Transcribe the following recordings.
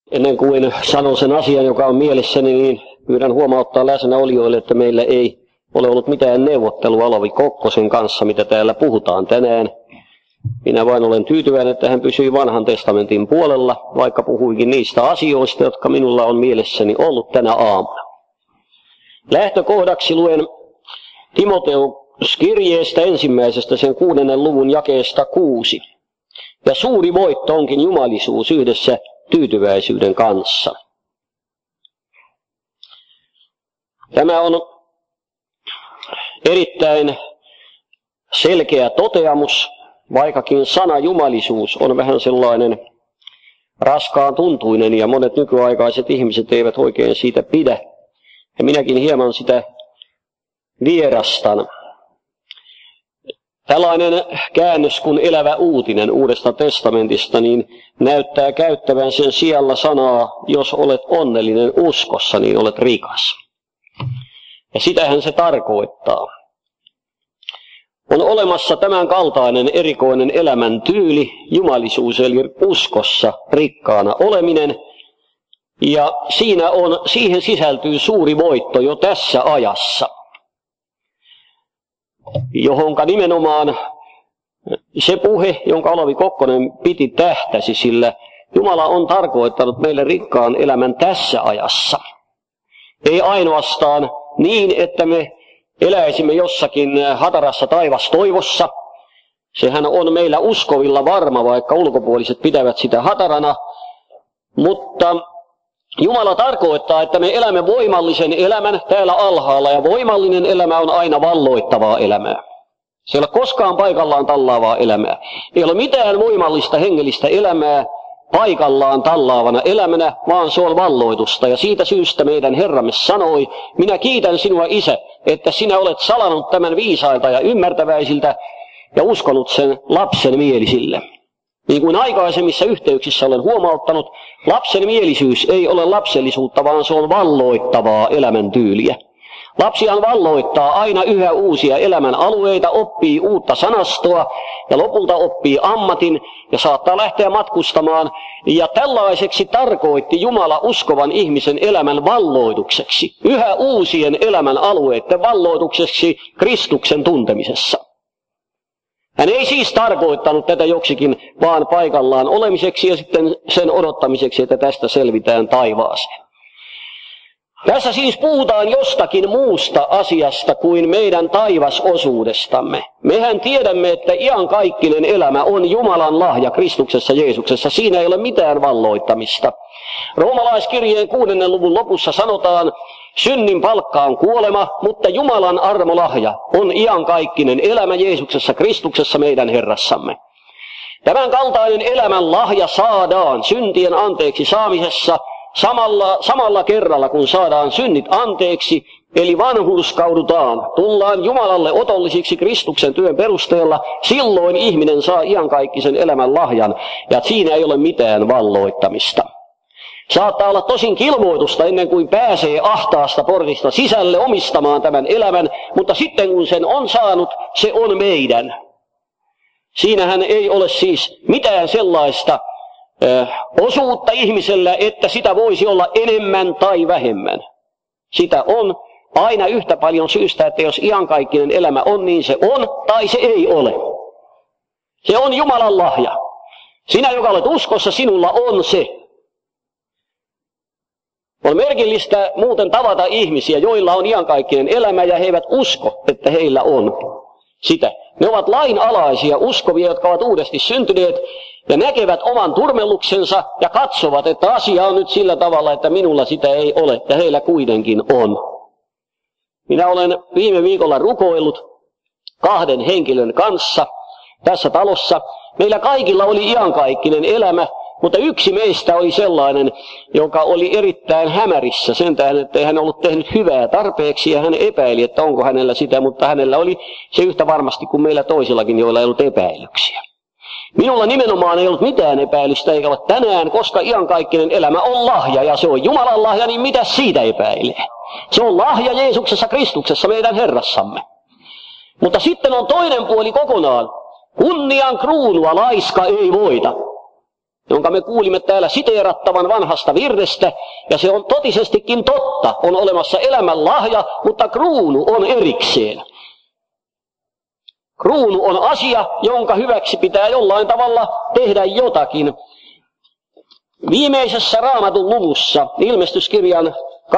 Ennen kuin sanon sen asian, joka on mielessäni, niin pyydän huomauttaa läsnäolijoille, että meillä ei ole ollut mitään neuvottelua Olavi Kokkosen kanssa, mitä täällä puhutaan tänään. Minä vain olen tyytyväinen, että hän pysyi vanhan testamentin puolella, vaikka puhuikin niistä asioista, jotka minulla on mielessäni ollut tänä aamuna. Lähtökohdaksi luen Timoteus-kirjeestä ensimmäisestä sen 6. luvun jakeesta 6. Ja suuri voitto onkin jumalisuus yhdessä tyytyväisyyden kanssa. Tämä on erittäin selkeä toteamus, vaikkakin sana jumalisuus on vähän sellainen raskaan tuntuinen ja monet nykyaikaiset ihmiset eivät oikein siitä pidä. Ja minäkin hieman sitä vierastan. Tällainen käännös kuin elävä uutinen Uudesta testamentista niin näyttää käyttävän sen sijalla sanaa, jos olet onnellinen uskossa, niin olet rikas. Ja sitähän se tarkoittaa. On olemassa tämän kaltainen erikoinen elämäntyyli, jumalisuus eli uskossa rikkaana oleminen, ja siihen sisältyy suuri voitto jo tässä ajassa, johonka nimenomaan se puhe, jonka Olavi Kokkonen piti tähtäsi, sillä Jumala on tarkoittanut meille rikkaan elämän tässä ajassa. Ei ainoastaan niin, että me eläisimme jossakin hatarassa taivastoivossa. Sehän on meillä uskovilla varma, vaikka ulkopuoliset pitävät sitä hatarana. Mutta Jumala tarkoittaa, että me elämme voimallisen elämän täällä alhaalla, ja voimallinen elämä on aina valloittavaa elämää. Se ei ole koskaan paikallaan tallaavaa elämää. Ei ole mitään voimallista hengellistä elämää paikallaan tallaavana elämänä, vaan se on valloitusta. Ja siitä syystä meidän Herramme sanoi, minä kiitän sinua, Isä, että sinä olet salannut tämän viisailta ja ymmärtäväisiltä ja uskonut sen lapsen mielisille. Niin kuin aikaisemmissa yhteyksissä olen huomauttanut, lapsen mielisyys ei ole lapsellisuutta, vaan se on valloittavaa elämäntyyliä. Lapsihan valloittaa aina yhä uusia elämän alueita, oppii uutta sanastoa ja lopulta oppii ammatin ja saattaa lähteä matkustamaan. Ja tällaiseksi tarkoitti Jumala uskovan ihmisen elämän valloitukseksi, yhä uusien elämän alueiden valloitukseksi Kristuksen tuntemisessa. Hän ei siis tarkoittanut tätä joksikin vaan paikallaan olemiseksi ja sitten sen odottamiseksi, että tästä selvitään taivaaseen. Tässä siis puhutaan jostakin muusta asiasta kuin meidän taivasosuudestamme. Mehän tiedämme, että iankaikkinen elämä on Jumalan lahja Kristuksessa Jeesuksessa. Siinä ei ole mitään valloittamista. Roomalaiskirjeen 6. luvun lopussa sanotaan, synnin palkka on kuolema, mutta Jumalan armolahja on iankaikkinen elämä Jeesuksessa Kristuksessa meidän Herrassamme. Tämän kaltainen elämän lahja saadaan syntien anteeksi saamisessa samalla kerralla, kun saadaan synnit anteeksi, eli vanhurskaudutaan, tullaan Jumalalle otollisiksi Kristuksen työn perusteella, silloin ihminen saa iankaikkisen elämän lahjan, ja siinä ei ole mitään valloittamista. Saattaa olla tosin kilvoitusta ennen kuin pääsee ahtaasta portista sisälle omistamaan tämän elämän, mutta sitten kun sen on saanut, se on meidän. Siinähän ei ole siis mitään sellaista osuutta ihmisellä, että sitä voisi olla enemmän tai vähemmän. Sitä on aina yhtä paljon syystä, että jos iankaikkinen elämä on, niin se on tai se ei ole. Se on Jumalan lahja. Sinä, joka olet uskossa, sinulla on se. On merkillistä muuten tavata ihmisiä, joilla on iankaikkinen elämä ja he eivät usko, että heillä on sitä. Ne ovat lainalaisia uskovia, jotka ovat uudesti syntyneet ja näkevät oman turmelluksensa ja katsovat, että asia on nyt sillä tavalla, että minulla sitä ei ole ja heillä kuitenkin on. Minä olen viime viikolla rukoillut 2 henkilön kanssa tässä talossa. Meillä kaikilla oli iankaikkinen elämä, mutta yksi meistä oli sellainen, joka oli erittäin hämärissä sen tähden, että ei hän ollut tehnyt hyvää tarpeeksi ja hän epäili, että onko hänellä sitä, mutta hänellä oli se yhtä varmasti kuin meillä toisillakin, joilla ei ollut epäilyksiä. Minulla nimenomaan ei ollut mitään epäilystä eikä ole tänään, koska iankaikkinen elämä on lahja ja se on Jumalan lahja, niin mitä siitä epäilee? Se on lahja Jeesuksessa Kristuksessa meidän Herrassamme. Mutta sitten on toinen puoli kokonaan. Kunnian kruunua laiska ei voita. jonka me kuulimme täällä siteerattavan vanhasta virrestä, ja se on totisestikin totta. On olemassa elämän lahja, mutta kruunu on erikseen. Kruunu on asia, jonka hyväksi pitää jollain tavalla tehdä jotakin. Viimeisessä Raamatun luvussa, ilmestyskirjan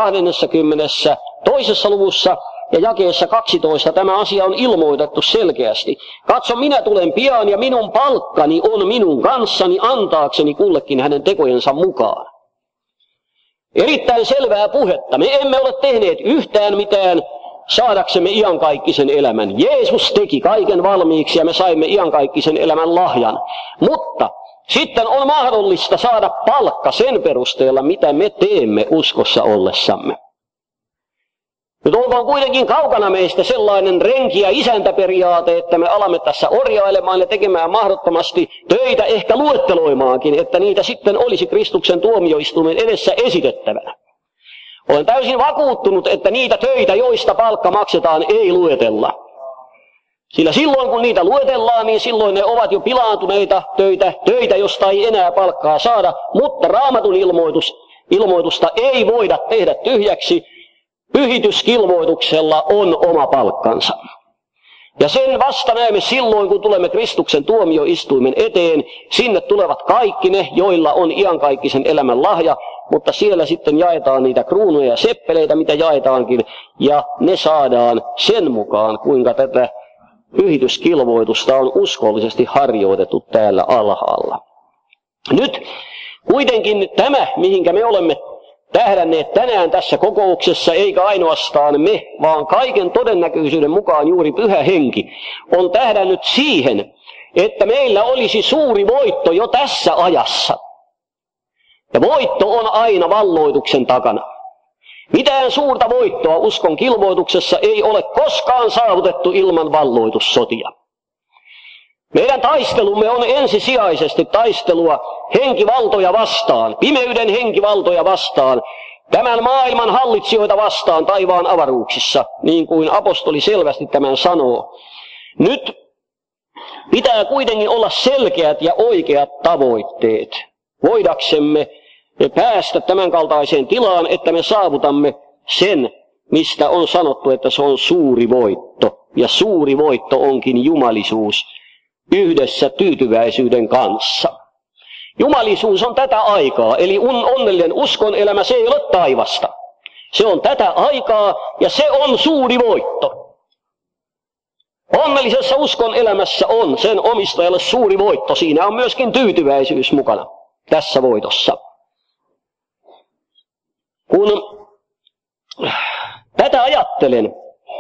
22. luvussa ja jakeessa 12, tämä asia on ilmoitettu selkeästi. Katso, minä tulen pian ja minun palkkani on minun kanssani antaakseni kullekin hänen tekojensa mukaan. Erittäin selvää puhetta. Me emme ole tehneet yhtään mitään saadaksemme iankaikkisen elämän. Jeesus teki kaiken valmiiksi ja me saimme iankaikkisen elämän lahjan. Mutta sitten on mahdollista saada palkka sen perusteella, mitä me teemme uskossa ollessamme. Nyt olkoon kuitenkin kaukana meistä sellainen renki- ja isäntäperiaate, että me alamme tässä orjailemaan ja tekemään mahdottomasti töitä, ehkä luetteloimaankin, että niitä sitten olisi Kristuksen tuomioistuimen edessä esitettävänä. Olen täysin vakuuttunut, että niitä töitä, joista palkka maksetaan, ei luetella. Sillä silloin, kun niitä luetellaan, niin silloin ne ovat jo pilaantuneita töitä, josta ei enää palkkaa saada, mutta Raamatun ilmoitusta ei voida tehdä tyhjäksi. Pyhityskilvoituksella on oma palkkansa. Ja sen vasta näemme silloin, kun tulemme Kristuksen tuomioistuimen eteen. Sinne tulevat kaikki ne, joilla on iankaikkisen elämän lahja, mutta siellä sitten jaetaan niitä kruunuja ja seppeleitä, mitä jaetaankin, ja ne saadaan sen mukaan, kuinka tätä pyhityskilvoitusta on uskollisesti harjoitettu täällä alhaalla. Nyt kuitenkin tämä, mihinkä me olemme tähdänneet tänään tässä kokouksessa, eikä ainoastaan me, vaan kaiken todennäköisyyden mukaan juuri Pyhä Henki on tähdännyt siihen, että meillä olisi suuri voitto jo tässä ajassa. Ja voitto on aina valloituksen takana. Mitään suurta voittoa uskon kilvoituksessa ei ole koskaan saavutettu ilman valloitussotia. Meidän taistelumme on ensisijaisesti taistelua henkivaltoja vastaan, pimeyden henkivaltoja vastaan, tämän maailman hallitsijoita vastaan taivaan avaruuksissa, niin kuin apostoli selvästi tämän sanoo. Nyt pitää kuitenkin olla selkeät ja oikeat tavoitteet, voidaksemme päästä tämän kaltaiseen tilaan, että me saavutamme sen, mistä on sanottu, että se on suuri voitto. Ja suuri voitto onkin jumalisuus yhdessä tyytyväisyyden kanssa. Jumalisuus on tätä aikaa, eli onnellinen uskon elämä, se ei ole taivasta. Se on tätä aikaa ja se on suuri voitto. Onnellisessa uskon elämässä on sen omistajalle suuri voitto. Siinä on myöskin tyytyväisyys mukana tässä voitossa. Kun tätä ajattelen,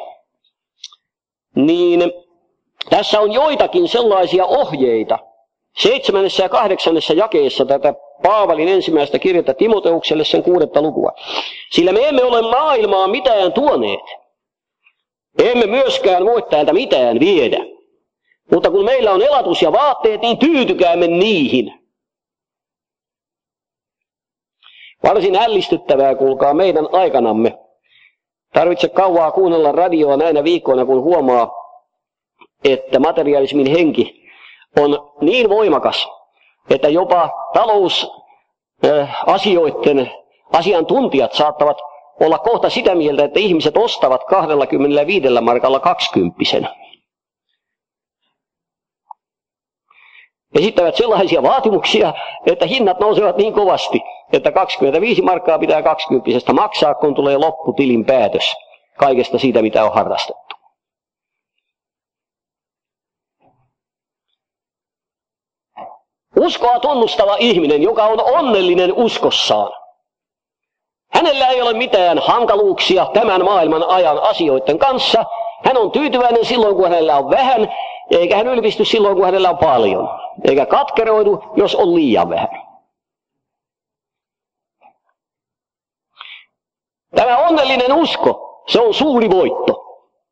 niin tässä on joitakin sellaisia ohjeita 7. ja 8. jakeessa tätä Paavalin ensimmäistä kirjettä Timoteukselle, sen 6. lukua. Sillä me emme ole maailmaa mitään tuoneet. Emme myöskään voi täältä mitään viedä. Mutta kun meillä on elatus ja vaatteet, niin tyytykäämme niihin. Varsin ällistyttävää, kuulkaa, meidän aikanamme. Tarvitse kauaa kuunnella radioa näinä viikkoina, kun huomaa, että materialismin henki on niin voimakas, että jopa talousasioiden asiantuntijat saattavat olla kohta sitä mieltä, että ihmiset ostavat 25 markalla 20. Esittävät sellaisia vaatimuksia, että hinnat nousevat niin kovasti, että 25 markkaa pitää 20 maksaa, kun tulee lopputilin päätös kaikesta siitä, mitä on harrastettu. Uskoa tunnustava ihminen, joka on onnellinen uskossaan, hänellä ei ole mitään hankaluuksia tämän maailman ajan asioiden kanssa. Hän on tyytyväinen silloin, kun hänellä on vähän, eikä hän ylpisty silloin, kun hänellä on paljon. Eikä katkeroidu, jos on liian vähän. Tämä onnellinen usko, se on suuri voitto.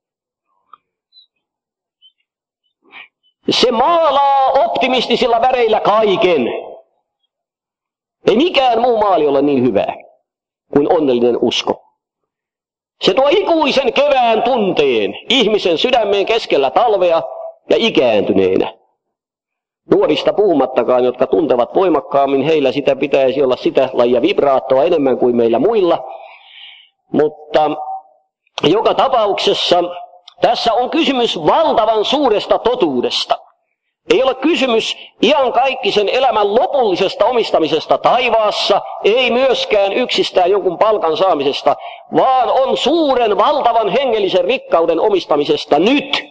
Se maalaa optimistisilla väreillä kaiken. Ei mikään muu maali ole niin hyvää kuin onnellinen usko. Se tuo ikuisen kevään tunteen ihmisen sydämeen keskellä talvea ja ikääntyneenä. Nuorista puhumattakaan, jotka tuntevat voimakkaammin, heillä sitä pitäisi olla sitä lajia vibraattoa enemmän kuin meillä muilla. Mutta joka tapauksessa tässä on kysymys valtavan suuresta totuudesta. Ei ole kysymys iankaikkisen elämän lopullisesta omistamisesta taivaassa, ei myöskään yksistään jonkun palkan saamisesta, vaan on suuren valtavan hengellisen rikkauden omistamisesta nyt.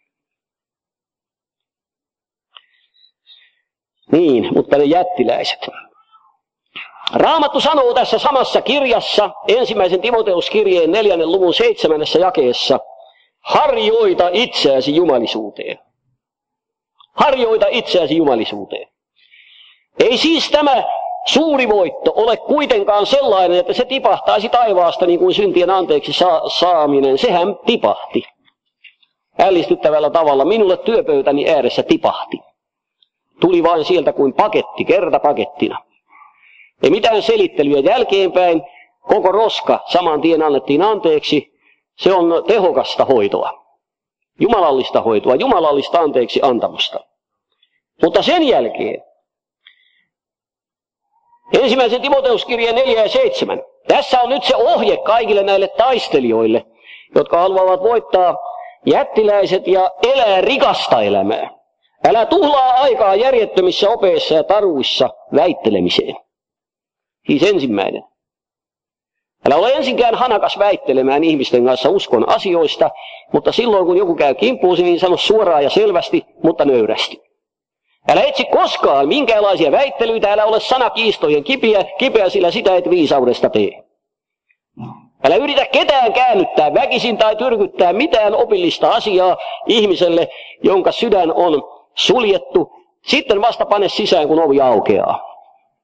Niin, mutta ne jättiläiset. Raamattu sanoo tässä samassa kirjassa, 1. Timoteuskirjeen 4. luvun 7. jakeessa, harjoita itseäsi jumalisuuteen. Harjoita itseäsi jumalisuuteen. Ei siis tämä suuri voitto ole kuitenkaan sellainen, että se tipahtaisi taivaasta niin kuin syntien anteeksi saaminen. Sehän tipahti. Ällistyttävällä tavalla minulle työpöytäni ääressä tipahti. Tuli vain sieltä kuin paketti, kertapakettina. Ei mitään selittelyä jälkeenpäin, koko roska saman tien annettiin anteeksi. Se on tehokasta hoitoa. Jumalallista hoitoa, jumalallista anteeksi antamusta. Mutta sen jälkeen, 1. Timoteuskirjeen 4 ja 7. Tässä on nyt se ohje kaikille näille taistelijoille, jotka haluavat voittaa jättiläiset ja elää rikasta elämää. Älä tuhlaa aikaa järjettömissä opeissa ja taruissa väittelemiseen. Siis ensimmäinen. Älä ole ensinkään hanakas väittelemään ihmisten kanssa uskon asioista, mutta silloin kun joku käy kimppuusi, niin sano suoraan ja selvästi, mutta nöyrästi. Älä etsi koskaan minkäänlaisia väittelyitä, älä ole sanakiistojen kipeä, sillä sitä et viisaudesta tee. Älä yritä ketään käännyttää väkisin tai tyrkyttää mitään opillista asiaa ihmiselle, jonka sydän on suljettu. Sitten vasta pane sisään, kun ovi aukeaa.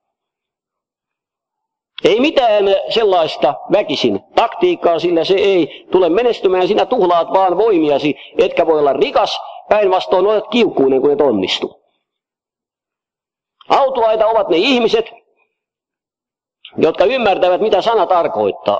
Ei mitään sellaista väkisin taktiikkaa, sillä se ei tule menestymään. Sinä tuhlaat vaan voimiasi, etkä voi olla rikas. Päinvastoin olet kiukkuinen, kun et onnistu. Autuaita ovat ne ihmiset, jotka ymmärtävät, mitä sana tarkoittaa.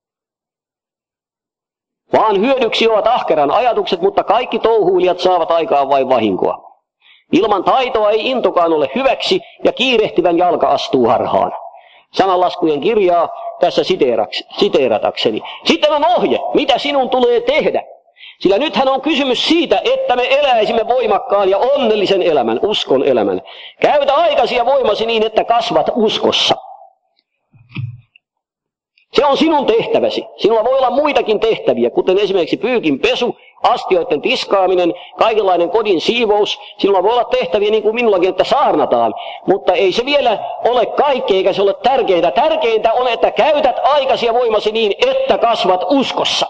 Vaan hyödyksi ovat ahkeran ajatukset, mutta kaikki touhuilijat saavat aikaan vain vahinkoa. Ilman taitoa ei intokaan ole hyväksi, ja kiirehtivän jalka astuu harhaan. Sananlaskujen kirjaa tässä siteeratakseni. Sitten on ohje, mitä sinun tulee tehdä. Sillä nythän on kysymys siitä, että me eläisimme voimakkaan ja onnellisen elämän, uskon elämän. Käytä aikasi ja voimasi niin, että kasvat uskossa. Se on sinun tehtäväsi. Sinulla voi olla muitakin tehtäviä, kuten esimerkiksi pyykin pesu, astioiden tiskaaminen, kaikenlainen kodin siivous. Sinulla voi olla tehtäviä niin kuin minullakin, että saarnataan. Mutta ei se vielä ole kaikki, eikä se ole tärkeintä. Tärkeintä on, että käytät aikasi ja voimasi niin, että kasvat uskossa.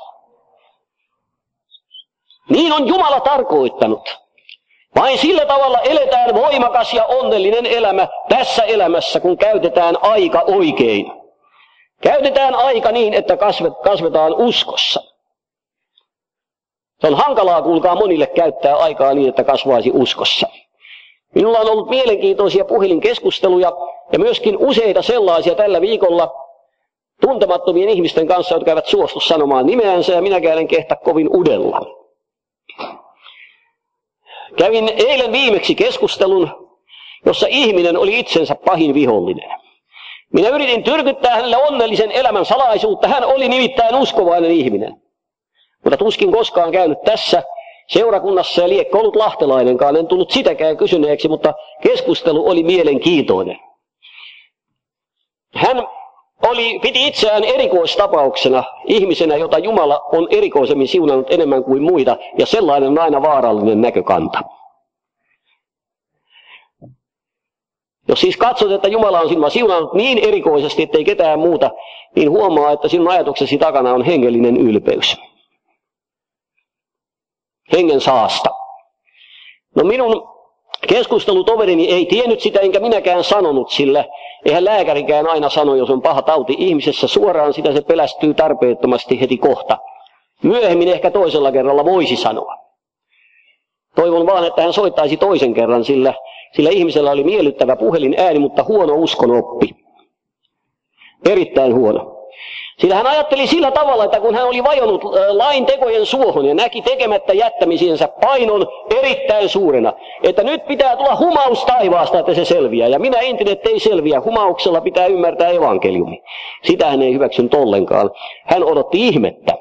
Niin on Jumala tarkoittanut. Vain sillä tavalla eletään voimakas ja onnellinen elämä tässä elämässä, kun käytetään aika oikein. Käytetään aika niin, että kasvetaan uskossa. Se on hankalaa, kuulkaa, monille käyttää aikaa niin, että kasvaisi uskossa. Minulla on ollut mielenkiintoisia puhelinkeskusteluja ja myöskin useita sellaisia tällä viikolla tuntemattomien ihmisten kanssa, jotka eivät suostu sanomaan nimeänsä, ja minäkään en kehtaa kovin udella. Kävin eilen viimeksi keskustelun, jossa ihminen oli itsensä pahin vihollinen. Minä yritin tyrkyttää hänelle onnellisen elämän salaisuutta. Hän oli nimittäin uskovainen ihminen. Mutta tuskin koskaan käynyt tässä seurakunnassa ja liekko ollut lahtelainenkaan. En tullut sitäkään kysyneeksi, mutta keskustelu oli mielenkiintoinen. Hän piti itseään erikoistapauksena, ihmisenä, jota Jumala on erikoisemmin siunannut enemmän kuin muita, ja sellainen on aina vaarallinen näkökanta. Jos siis katsot, että Jumala on sinua siunannut niin erikoisesti, ettei ketään muuta, niin huomaa, että sinun ajatuksesi takana on hengellinen ylpeys. Hengen saasta. No minun keskustelutoverini ei tiennyt sitä, enkä minäkään sanonut, sillä eihän lääkärikään aina sano, jos on paha tauti ihmisessä suoraan, sitä se pelästyy tarpeettomasti heti kohta. Myöhemmin ehkä toisella kerralla voisi sanoa. Toivon vaan, että hän soittaisi toisen kerran, sillä ihmisellä oli miellyttävä puhelin ääni, mutta huono uskonoppi. Erittäin huono. Sillä hän ajatteli sillä tavalla, että kun hän oli vajonnut lain tekojen suohon ja näki tekemättä jättämisiensä painon erittäin suurena, että nyt pitää tulla humaus taivaasta, että se selviää. Ja minä entinen, ettei selviä. Humauksella pitää ymmärtää evankeliumi. Sitä hän ei hyväksynyt ollenkaan. Hän odotti ihmettä.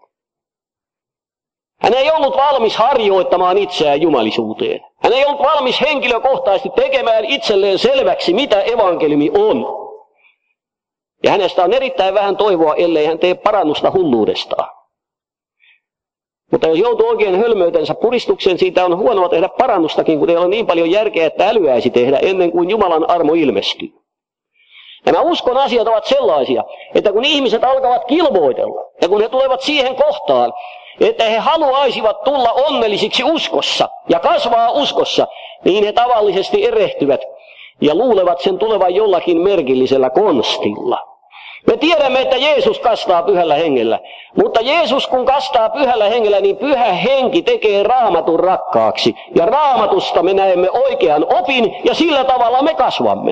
Hän ei ollut valmis harjoittamaan itseään jumalisuuteen. Hän ei ollut valmis henkilökohtaisesti tekemään itselleen selväksi, mitä evankeliumi on. Ja hänestä on erittäin vähän toivoa, ellei hän tee parannusta hulluudestaan. Mutta jos joutuu oikein hölmöytensä puristukseen, siitä on huonoa tehdä parannustakin, kun ei ole niin paljon järkeä, että älyäisi tehdä ennen kuin Jumalan armo ilmestyy. Nämä uskon asiat ovat sellaisia, että kun ihmiset alkavat kilvoitella, ja kun he tulevat siihen kohtaan, että he haluaisivat tulla onnellisiksi uskossa ja kasvaa uskossa, niin he tavallisesti erehtyvät ja luulevat sen tulevan jollakin merkillisellä konstilla. Me tiedämme, että Jeesus kastaa pyhällä hengellä, mutta Jeesus kun kastaa pyhällä hengellä, niin pyhä henki tekee Raamatun rakkaaksi. Ja Raamatusta me näemme oikean opin ja sillä tavalla me kasvamme.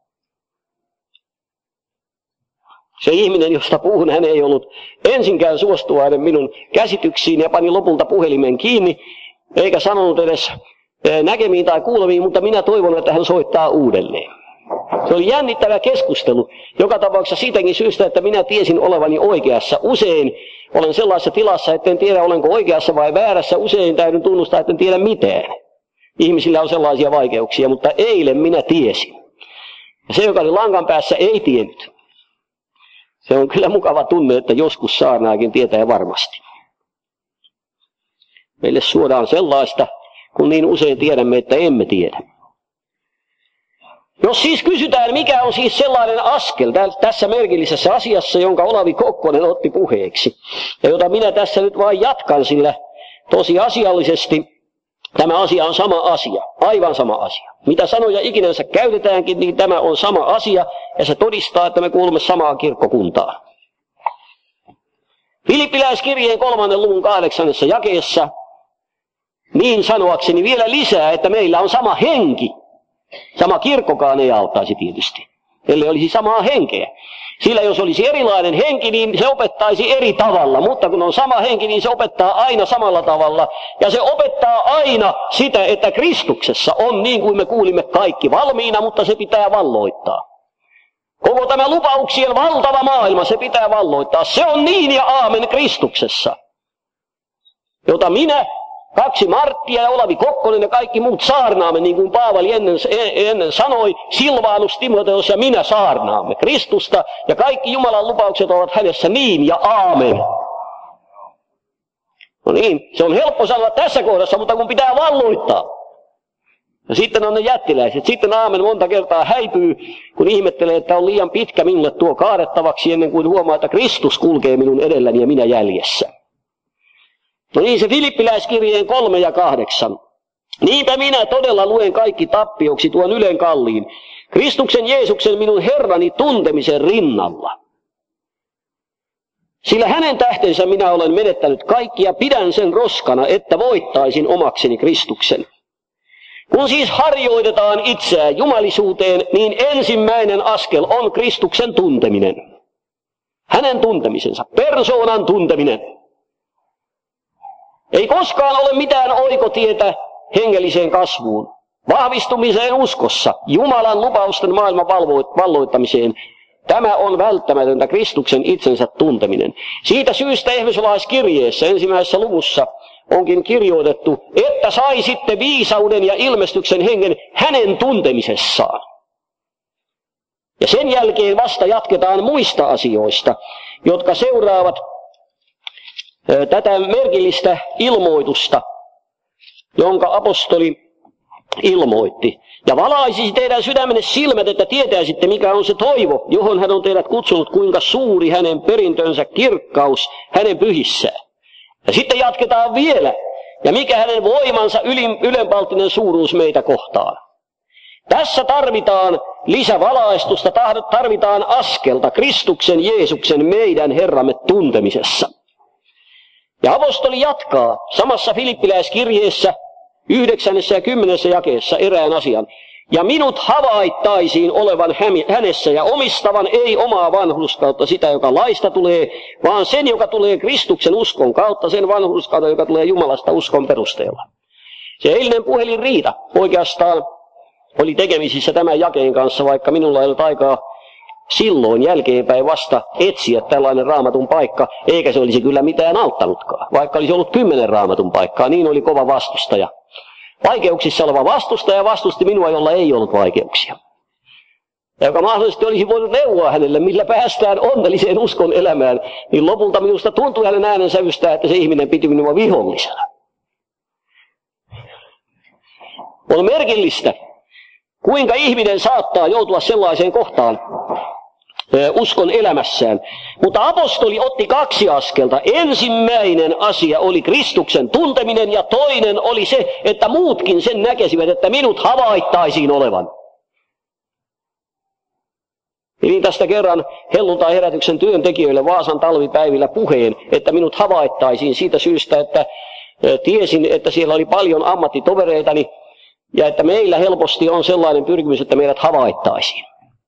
Se ihminen, josta puhun, hän ei ollut ensinkään suostuvainen minun käsityksiin ja pani lopulta puhelimen kiinni, eikä sanonut edes näkemiin tai kuulemiin, mutta minä toivon, että hän soittaa uudelleen. Se oli jännittävä keskustelu, joka tapauksessa siitäkin syystä, että minä tiesin olevani oikeassa. Usein olen sellaisessa tilassa, etten tiedä olenko oikeassa vai väärässä. Usein täytyy tunnustaa, etten tiedä mitään. Ihmisillä on sellaisia vaikeuksia, mutta eilen minä tiesin. Ja se, joka oli langan päässä, ei tiennyt. Se on kyllä mukava tunne, että joskus saarnaakin tietää varmasti. Meille suodaan sellaista, kun niin usein tiedämme, että emme tiedä. Jos siis kysytään, mikä on siis sellainen askel tässä merkillisessä asiassa, jonka Olavi Kokkonen otti puheeksi, ja jota minä tässä nyt vain jatkan, sillä tosiasiallisesti tämä asia on sama asia, aivan sama asia. Mitä sanoja ikinänsä käytetäänkin, niin tämä on sama asia, ja se todistaa, että me kuulumme samaan kirkkokuntaan. Filippiläiskirjeen 3. luvun 8. jakeessa, niin sanoakseni vielä lisää, että meillä on sama henki. Sama kirkkokaan ei auttaisi tietysti, ellei olisi samaa henkeä. Sillä jos olisi erilainen henki, niin se opettaisi eri tavalla. Mutta kun on sama henki, niin se opettaa aina samalla tavalla. Ja se opettaa aina sitä, että Kristuksessa on niin kuin me kuulimme kaikki valmiina, mutta se pitää valloittaa. Koko tämä lupauksien valtava maailma, se pitää valloittaa. Se on niin ja aamen Kristuksessa, jota minä, 2 Marttia ja Olavi Kokkonen ja kaikki muut saarnaamme, niin kuin Paavali ennen sanoi, Silvanus, Timoteus ja minä saarnaamme Kristusta, ja kaikki Jumalan lupaukset ovat hänessä niin ja aamen. No niin, se on helppo sanoa tässä kohdassa, mutta kun pitää valloittaa. Ja sitten on ne jättiläiset. Sitten aamen monta kertaa häipyy, kun ihmettelee, että on liian pitkä minulle tuo kaadettavaksi, ennen kuin huomaa, että Kristus kulkee minun edelläni ja minä jäljessä. No niin, se Filippiläiskirjeen 3 ja 8. Niinpä minä todella luen kaikki tappioksi tuon ylen kalliin, Kristuksen Jeesuksen minun Herrani tuntemisen rinnalla. Sillä hänen tähtensä minä olen menettänyt kaikki ja pidän sen roskana, että voittaisin omakseni Kristuksen. Kun siis harjoitetaan itseään jumalisuuteen, niin ensimmäinen askel on Kristuksen tunteminen. Hänen tuntemisensa, persoonan tunteminen. Ei koskaan ole mitään oikotietä hengelliseen kasvuun, vahvistumiseen uskossa, Jumalan lupausten maailman valloittamiseen. Tämä on välttämätöntä Kristuksen itsensä tunteminen. Siitä syystä Efesolaiskirjeessä 1. luvussa onkin kirjoitettu, että saisitte viisauden ja ilmestyksen hengen hänen tuntemisessaan. Ja sen jälkeen vasta jatketaan muista asioista, jotka seuraavat tätä merkillistä ilmoitusta, jonka apostoli ilmoitti. Ja valaisisi teidän sydämenne silmät, että tietäisitte, mikä on se toivo, johon hän on teidät kutsunut, kuinka suuri hänen perintönsä kirkkaus hänen pyhissään. Ja sitten jatketaan vielä, ja mikä hänen voimansa ylenpalttinen suuruus meitä kohtaan. Tässä tarvitaan lisävalaistusta, tarvitaan askelta Kristuksen Jeesuksen meidän Herramme tuntemisessa. Ja apostoli jatkaa samassa Filippiläiskirjeessä 9. ja 10. jakeessa erään asian. ja minut havaittaisiin olevan hänessä ja omistavan ei omaa vanhurskautta sitä, joka laista tulee, vaan sen, joka tulee Kristuksen uskon kautta, sen vanhurskautta, joka tulee Jumalasta uskon perusteella. Se eilinen puhelinriita oikeastaan oli tekemisissä tämän jakeen kanssa, vaikka minulla ei ollut aikaa silloin jälkeenpäin vasta etsiä tällainen Raamatun paikka, eikä se olisi kyllä mitään auttanutkaan. Vaikka olisi ollut 10 Raamatun paikkaa, niin oli kova vastustaja. Vaikeuksissa oleva vastustaja vastusti minua, jolla ei ollut vaikeuksia. Ja joka mahdollisesti olisi voinut neuvoa hänelle, millä päästään onnelliseen uskon elämään, niin lopulta minusta tuntui hänen äänensävystä, että se ihminen piti minua vihollisena. On merkillistä, kuinka ihminen saattaa joutua sellaiseen kohtaan uskon elämässään. Mutta apostoli otti 2 askelta. Ensimmäinen asia oli Kristuksen tunteminen ja toinen oli se, että muutkin sen näkesivät, että minut havaittaisiin olevan. Pidin tästä kerran helluntai-herätyksen työntekijöille Vaasan talvipäivillä puheen, että minut havaittaisiin siitä syystä, että tiesin, että siellä oli paljon ammattitovereitani ja että meillä helposti on sellainen pyrkimys, että meidät havaittaisiin.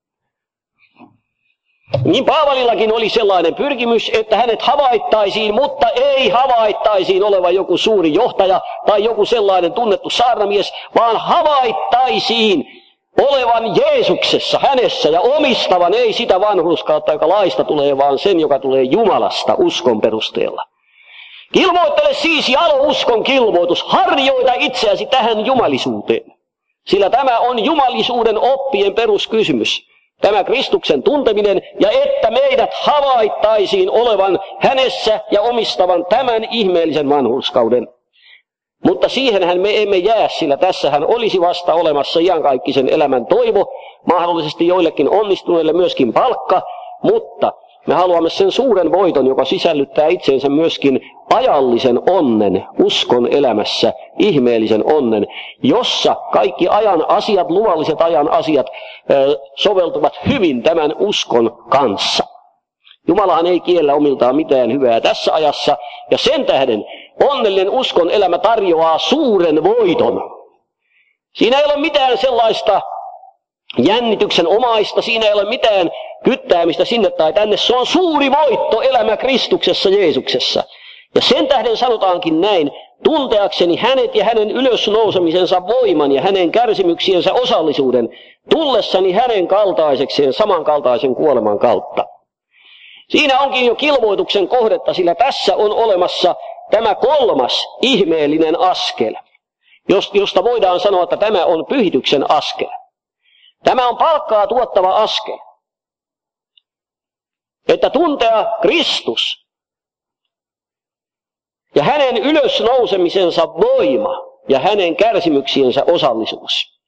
Niin Paavalillakin oli sellainen pyrkimys, että hänet havaittaisiin, mutta ei havaittaisiin olevan joku suuri johtaja tai joku sellainen tunnettu saarnamies, vaan havaittaisiin olevan Jeesuksessa, hänessä ja omistavan ei sitä vanhurskautta, joka laista tulee, vaan sen, joka tulee Jumalasta uskon perusteella. Kilvoittele siis jalo uskon kilvoitus, harjoita itseäsi tähän jumalisuuteen, sillä tämä on jumalisuuden oppien peruskysymys. Tämä Kristuksen tunteminen ja että meidät havaittaisiin olevan hänessä ja omistavan tämän ihmeellisen vanhurskauden. Mutta siihenhän me emme jää, sillä tässähän olisi vasta olemassa iankaikkisen elämän toivo, mahdollisesti joillekin onnistuneille myöskin palkka, mutta me haluamme sen suuren voiton, joka sisällyttää itseensä myöskin ajallisen onnen uskon elämässä, ihmeellisen onnen, jossa kaikki ajan asiat, luvalliset ajan asiat soveltuvat hyvin tämän uskon kanssa. Jumalahan ei kiellä omiltaan mitään hyvää tässä ajassa, ja sen tähden onnellinen uskon elämä tarjoaa suuren voiton. Siinä ei ole mitään sellaista jännityksen omaista, siinä ei ole mitään kyttäämistä sinne tai tänne. Se on suuri voitto elämä Kristuksessa Jeesuksessa. Ja sen tähden sanotaankin näin, tunteakseni hänet ja hänen ylösnousemisensa voiman ja hänen kärsimyksiensä osallisuuden, tullessani hänen kaltaisekseen samankaltaisen kuoleman kautta. Siinä onkin jo kilvoituksen kohdetta, sillä tässä on olemassa tämä 3. ihmeellinen askel, josta voidaan sanoa, että tämä on pyhityksen askel. Tämä on palkkaa tuottava askel. Että tuntea Kristus ja hänen ylösnousemisensa voima ja hänen kärsimyksiensä osallisuus.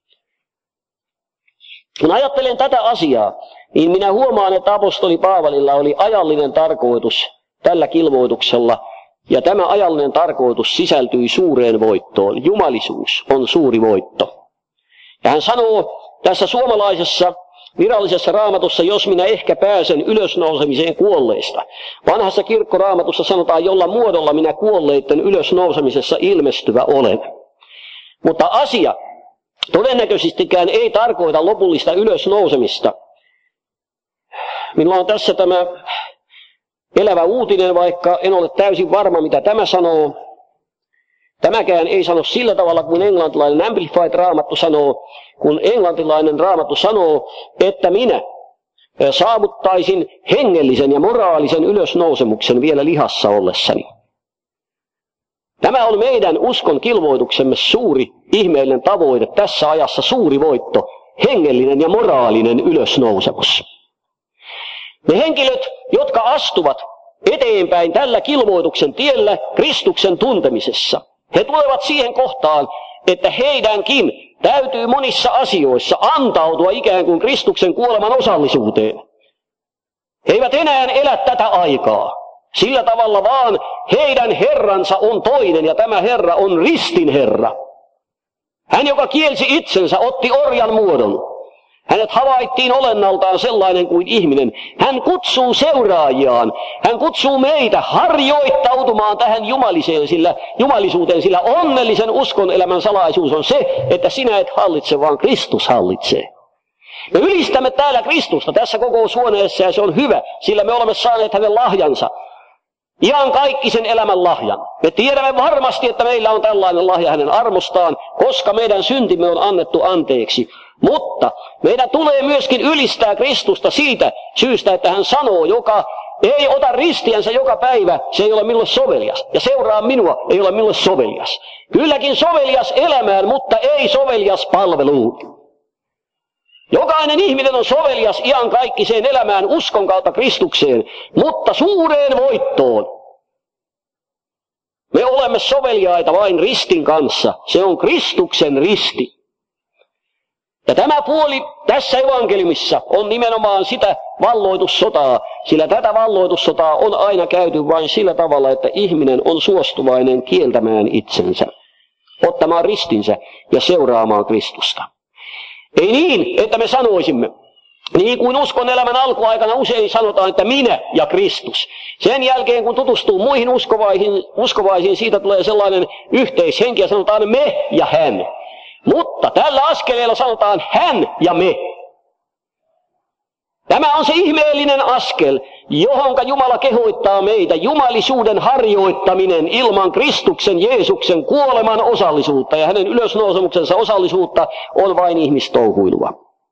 Kun ajattelen tätä asiaa, niin minä huomaan, että apostoli Paavalilla oli ajallinen tarkoitus tällä kilvoituksella, ja tämä ajallinen tarkoitus sisältyi suureen voittoon. Jumalisuus on suuri voitto. Ja hän sanoo tässä suomalaisessa virallisessa raamatussa, jos minä ehkä pääsen ylösnousemiseen kuolleista. Vanhassa kirkkoraamatussa sanotaan, jolla muodolla minä kuolleiden ylösnousemisessa ilmestyvä olen. Mutta asia todennäköisestikään ei tarkoita lopullista ylösnousemista. Minulla on tässä tämä elävä uutinen, vaikka en ole täysin varma, mitä tämä sanoo. Tämäkään ei sano sillä tavalla, kuin englantilainen Amplified-raamattu sanoo, kun englantilainen raamattu sanoo, että minä saavuttaisin hengellisen ja moraalisen ylösnousemuksen vielä lihassa ollessani. Tämä on meidän uskon kilvoituksemme suuri ihmeellinen tavoite tässä ajassa, suuri voitto, hengellinen ja moraalinen ylösnousemus. Ne henkilöt, jotka astuvat eteenpäin tällä kilvoituksen tiellä Kristuksen tuntemisessa, he tulevat siihen kohtaan, että heidänkin täytyy monissa asioissa antautua ikään kuin Kristuksen kuoleman osallisuuteen. He eivät enää elä tätä aikaa. Sillä tavalla vaan heidän Herransa on toinen, ja tämä Herra on ristin Herra. Hän, joka kielsi itsensä, otti orjan muodon. Hänet havaittiin olennaltaan sellainen kuin ihminen. Hän kutsuu seuraajiaan. Hän kutsuu meitä harjoittautumaan tähän jumalisuuteen, sillä onnellisen uskon elämän salaisuus on se, että sinä et hallitse, vaan Kristus hallitsee. Me ylistämme täällä Kristusta tässä kokoushuoneessa ja se on hyvä, sillä me olemme saaneet hänen lahjansa. Ihan kaikki sen elämän lahjan. Me tiedämme varmasti, että meillä on tällainen lahja hänen armostaan, koska meidän syntimme on annettu anteeksi. Mutta meidän tulee myöskin ylistää Kristusta siitä syystä, että hän sanoo, joka ei ota ristiänsä joka päivä, se ei ole minulle sovelias. Ja seuraa minua, ei ole minulle sovelias. Kylläkin sovelias elämään, mutta ei sovelias palveluun. Jokainen ihminen on sovelias iankaikkiseen elämään uskon kautta Kristukseen, mutta suureen voittoon. Me olemme soveliaita vain ristin kanssa. Se on Kristuksen risti. Ja tämä puoli tässä evankeliumissa on nimenomaan sitä valloitussotaa, sillä tätä valloitussotaa on aina käyty vain sillä tavalla, että ihminen on suostuvainen kieltämään itsensä, ottamaan ristinsä ja seuraamaan Kristusta. Ei niin, että me sanoisimme, niin kuin uskon elämän alkuaikana usein sanotaan, että minä ja Kristus. Sen jälkeen kun tutustuu muihin uskovaisiin, siitä tulee sellainen yhteishenki ja sanotaan me ja hän. Mutta tällä askeleella sanotaan hän ja me. Tämä on se ihmeellinen askel, johonka Jumala kehoittaa meitä. Jumalisuuden harjoittaminen ilman Kristuksen Jeesuksen kuoleman osallisuutta ja hänen ylösnousemuksensa osallisuutta on vain ihmistouhuilua.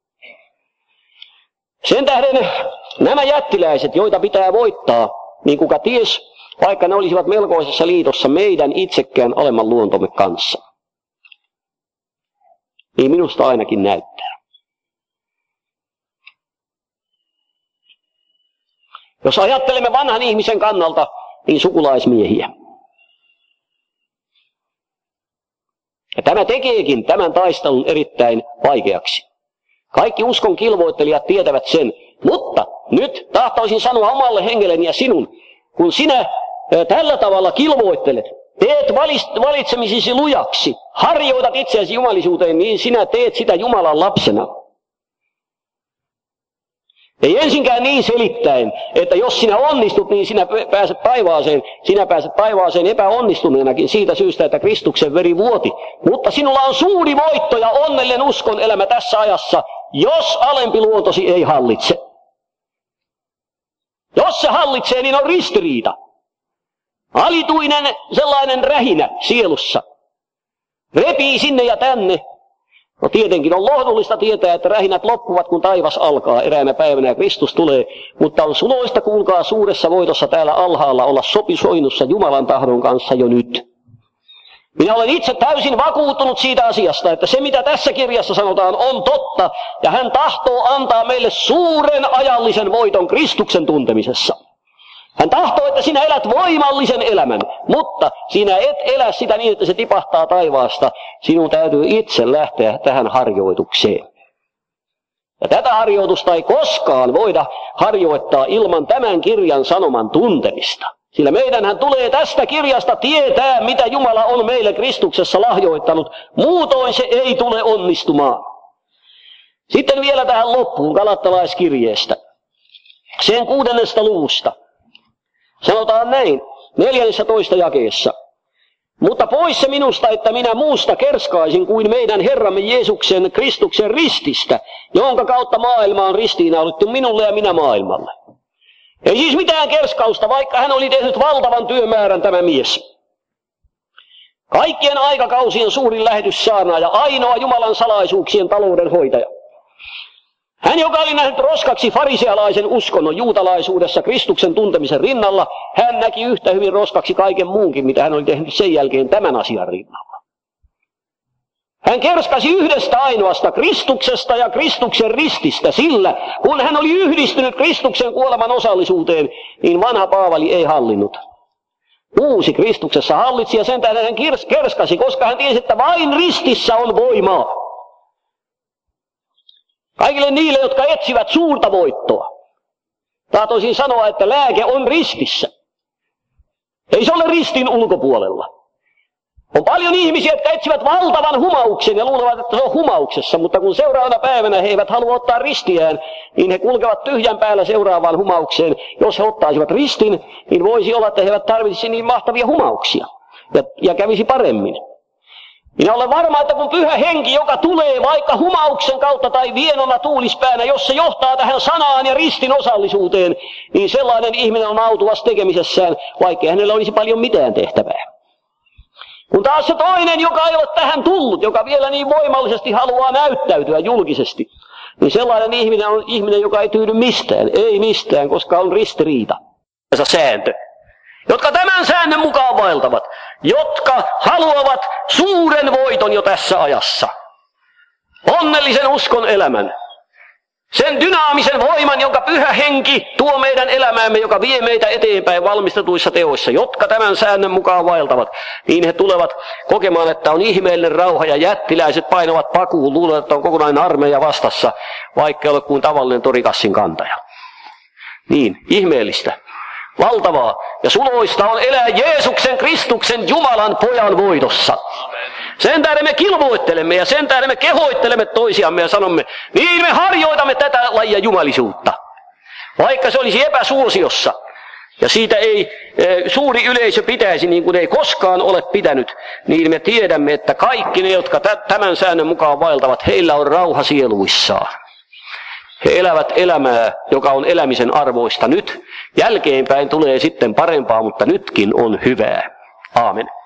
Sen tähden nämä jättiläiset, joita pitää voittaa, niin kuka ties, vaikka ne olisivat melkoisessa liitossa meidän itsekään alemman luontomme kanssa. Niin minusta ainakin näyttää. Jos ajattelemme vanhan ihmisen kannalta, niin sukulaismiehiä. Ja tämä tekeekin tämän taistelun erittäin vaikeaksi. Kaikki uskon kilvoittelijat tietävät sen, mutta nyt tahtoisin sanoa omalle hengelleni ja sinun, kun sinä tällä tavalla kilvoittelet, teet valitsemisesi lujaksi, harjoitat itseäsi jumalisuuteen, niin sinä teet sitä Jumalan lapsena. Ei ensinkään niin selittäen, että jos sinä onnistut, niin sinä pääset taivaaseen. Sinä pääset taivaaseen epäonnistuneenakin siitä syystä, että Kristuksen veri vuoti. Mutta sinulla on suuri voitto ja onnellinen uskon elämä tässä ajassa, jos alempi luontosi ei hallitse. Jos se hallitsee, niin on ristiriita. Alituinen sellainen rähinä sielussa. Repii sinne ja tänne. No tietenkin on lohdullista tietää, että rähinät loppuvat, kun taivas alkaa eräänä päivänä ja Kristus tulee. Mutta on suloista, kuulkaa, suuressa voitossa täällä alhaalla olla sopisoinnussa Jumalan tahdon kanssa jo nyt. Minä olen itse täysin vakuuttunut siitä asiasta, että se mitä tässä kirjassa sanotaan on totta. Ja hän tahtoo antaa meille suuren ajallisen voiton Kristuksen tuntemisessa. Hän tahtoo, että sinä elät voimallisen elämän, mutta sinä et elä sitä niin, että se tipahtaa taivaasta. Sinun täytyy itse lähteä tähän harjoitukseen. Ja tätä harjoitusta ei koskaan voida harjoittaa ilman tämän kirjan sanoman tuntemista. Sillä meidänhän tulee tästä kirjasta tietää, mitä Jumala on meille Kristuksessa lahjoittanut. Muutoin se ei tule onnistumaan. Sitten vielä tähän loppuun Galattalaiskirjeestä. Sen 6. luvusta. Sanotaan näin, 14. jakeessa. Mutta pois se minusta, että minä muusta kerskaisin kuin meidän Herramme Jeesuksen Kristuksen rististä, jonka kautta maailma on ristiinnaulittu minulle ja minä maailmalle. Ei siis mitään kerskausta, vaikka hän oli tehnyt valtavan työmäärän tämä mies. Kaikkien aikakausien suurin lähetyssaarnaaja, ainoa Jumalan salaisuuksien taloudenhoitaja. Hän, joka oli nähnyt roskaksi farisealaisen uskonnon juutalaisuudessa Kristuksen tuntemisen rinnalla, hän näki yhtä hyvin roskaksi kaiken muunkin, mitä hän oli tehnyt sen jälkeen tämän asian rinnalla. Hän kerskasi yhdestä ainoasta Kristuksesta ja Kristuksen rististä, sillä kun hän oli yhdistynyt Kristuksen kuoleman osallisuuteen, niin vanha Paavali ei hallinnut. Uusi Kristuksessa hallitsi ja sen tähden hän kerskasi, koska hän tiesi, että vain ristissä on voimaa. Kaikille niille, jotka etsivät suurta voittoa. Tahtoisin sanoa, että lääke on ristissä. Ei se ole ristin ulkopuolella. On paljon ihmisiä, jotka etsivät valtavan humauksen ja luulevat, että se on humauksessa, mutta kun seuraavana päivänä he eivät halua ottaa ristiään, niin he kulkevat tyhjän päällä seuraavaan humaukseen. Jos he ottaisivat ristin, niin voisi olla, että he eivät tarvitsisi niin mahtavia humauksia ja kävisi paremmin. Minä olen varma, että kun Pyhä Henki, joka tulee vaikka humauksen kautta tai vienona tuulispäänä, jos se johtaa tähän sanaan ja ristin osallisuuteen, niin sellainen ihminen on autuas tekemisessään, vaikkei hänellä olisi paljon mitään tehtävää. Kun taas se toinen, joka ei ole tähän tullut, joka vielä niin voimallisesti haluaa näyttäytyä julkisesti, niin sellainen ihminen on ihminen, joka ei tyydy mistään. Ei mistään, koska on ristiriita. Se sääntö. Jotka tämän säännön mukaan vaeltavat, jotka haluavat suuren voiton jo tässä ajassa. Onnellisen uskon elämän. Sen dynaamisen voiman, jonka Pyhä Henki tuo meidän elämäämme, joka vie meitä eteenpäin valmistetuissa teoissa, jotka tämän säännön mukaan vaeltavat, niin he tulevat kokemaan, että on ihmeellinen rauha ja jättiläiset painavat pakuun, luulevat, että on kokonainen armeija vastassa, vaikka ei ole kuin tavallinen torikassin kantaja. Niin, ihmeellistä, valtavaa ja suloista on elää Jeesuksen Kristuksen Jumalan pojan voitossa. Sen tähden me kilvoittelemme ja sen tähden me kehoittelemme toisiamme ja sanomme, niin me harjoitamme tätä lajia jumalisuutta. Vaikka se olisi epäsuosiossa ja siitä ei suuri yleisö pitäisi niin kuin ei koskaan ole pitänyt, niin me tiedämme, että kaikki ne, jotka tämän säännön mukaan vaeltavat, heillä on rauha sieluissaan. He elävät elämää, joka on elämisen arvoista nyt. Jälkeenpäin tulee sitten parempaa, mutta nytkin on hyvää. Aamen.